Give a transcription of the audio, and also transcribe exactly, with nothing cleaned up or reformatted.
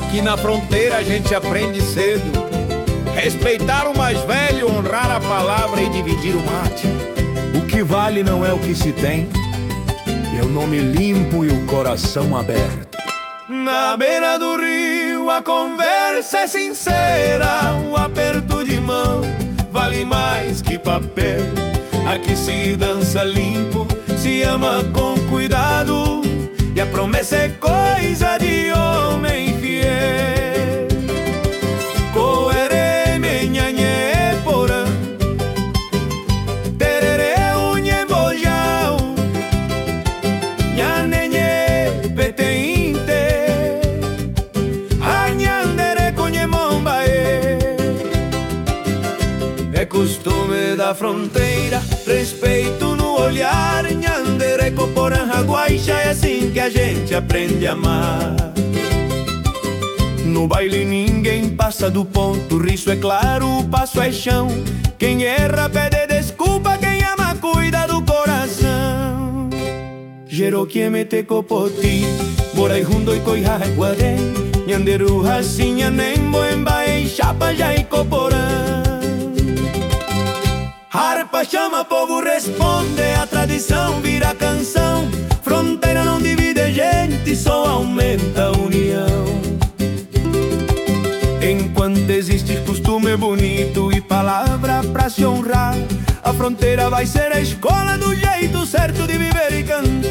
que na fronteira a gente aprende cedo. Respeitar o mais velho, honrar a palavra e dividir o mate. O que vale não é o que se tem, é o nome limpo e o coração aberto. Na beira do rio a conversa é sincera, o aperto de mão vale mais que papel. Aqui se dança limpo, se ama com cuidado, e a promessa é coisa de homem fiel. Coerê, menhanhê, porã, tererê, unhe, bojão, nhanenhê, peteinte, anhandere, conhe, mombaê. É costume da fronteira, respeito no olhar, nhandere, coporã, raguaixa, é assim que a gente aprende a amar. No baile ninguém passa do ponto, riso é claro, o passo é chão. Quem erra pede desculpa, quem ama cuida do coração. Jeroquie mete copoti, borai rundo e coiha guarém, nhanderu racinha nem boemba em chapa já e coporã. Harpa chama, povo responde, a tradição vira canção. Fronteira não divide gente, só aumenta a união. Enquanto existe costume bonito e palavra pra se honrar, a fronteira vai ser a escola do jeito certo de viver e cantar.